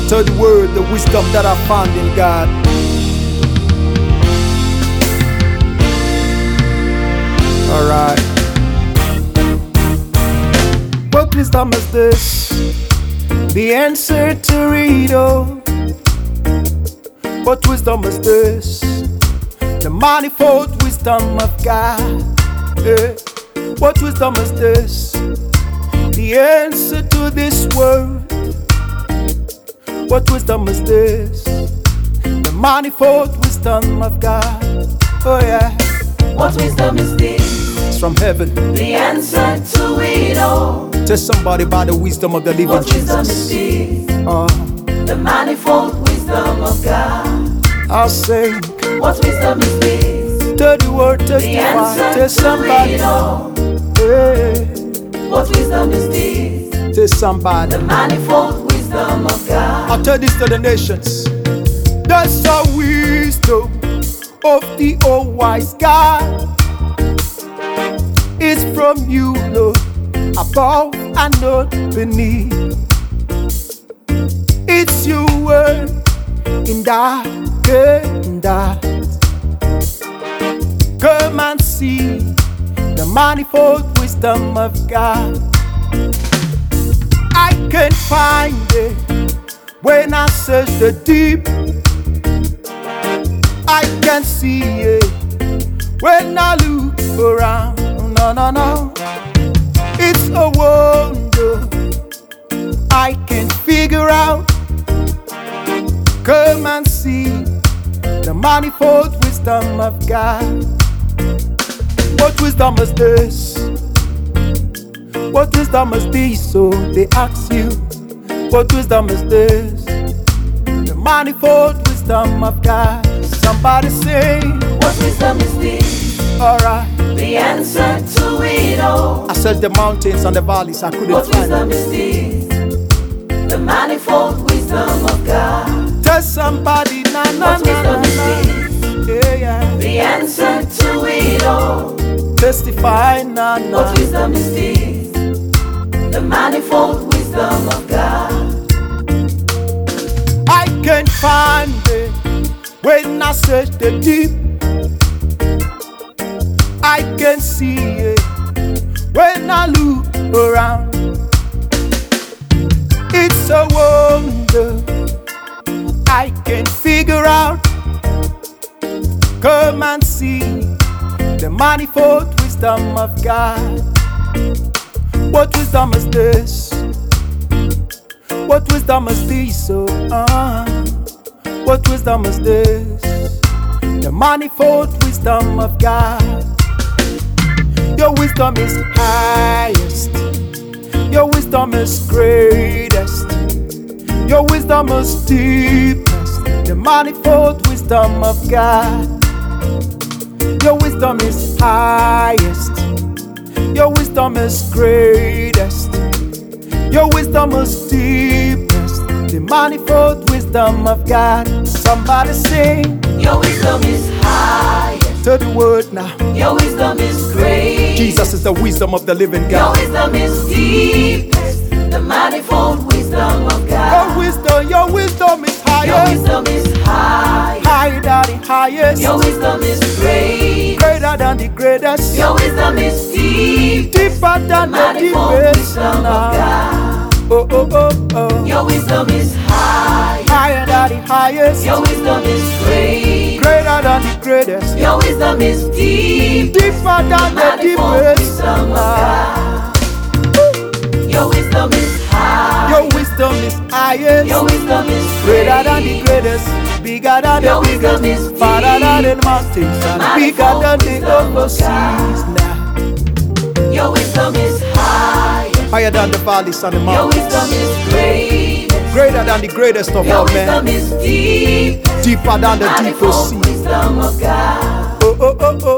To the word, the wisdom that I found in God. Alright. What wisdom is this? The answer to read all. What wisdom is this? The manifold wisdom of God. Yeah. What wisdom is this? The answer to this world. What wisdom is this? The manifold wisdom of God. Oh yeah. What wisdom is this? It's from heaven. The answer to it all. Tell somebody about the wisdom of the living What wisdom Jesus. is this? The manifold wisdom of God. I'll sing. What wisdom is this? To the word, The testify. answer Tell to somebody. it all. Yeah. What wisdom is this? Tell somebody. The manifold wisdom of God. I'll tell this to the nations. That's the wisdom of the all-wise God. It's from you, Lord, above and not beneath. It's your word in that, in that. Come and see the manifold wisdom of God. I can find it when I search the deep. I can see it when I look around. No, no, no. It's a wonder I can figure out. Come and see the manifold wisdom of God. What wisdom is this? What wisdom is this? So they ask you, what wisdom is this? The manifold wisdom of God. Somebody say, What wisdom is this? alright. The answer to it all. I searched the mountains and the valleys, I couldn't What find wisdom it. is this? The manifold wisdom of God. Tell somebody, na na What na na wisdom is na. this? Yeah, yeah. The answer to it all. Testify, na na. What wisdom is this? The manifold wisdom of God. I can find it when I search the deep. I can see it when I look around. It's a wonder I can figure out. Come and see the manifold wisdom of God. What wisdom is this? What wisdom is this? Oh, what wisdom is this? The manifold wisdom of God. Your wisdom is highest. Your wisdom is greatest. Your wisdom is deepest. The manifold wisdom of God. Your wisdom is highest. Your wisdom is greatest. Your wisdom is deepest. The manifold wisdom of God. Somebody sing. Your wisdom is highest. To the word now. Your wisdom is great. Jesus is the wisdom of the living Your God. wisdom is deepest. The manifold wisdom of God. Your wisdom is Your highest. wisdom is high. Higher than the highest. Your wisdom is great. Greater than the greatest. Your wisdom is deep. Deeper than the Manifold deepest. wisdom of God. Oh, oh, oh, oh. Your wisdom is high. Higher than the highest. Your wisdom is great. Greater than the greatest. Your wisdom is deep. Deeper than the Manifold deepest. wisdom of God. Your wisdom is high. Your wisdom is highest. Your wisdom is Greater than the great. greatest. Bigger than the Your wisdom biggest. is Farther than deep. the mountains. And bigger Manifold than the wisdom of overseas. Now. Your wisdom is high. Higher than the valleys and the Your mountains. wisdom is great. Greater than the greatest of Your all men. wisdom is deep. Deeper than the deepest Manifold sea. wisdom of God. Oh, oh, oh, oh.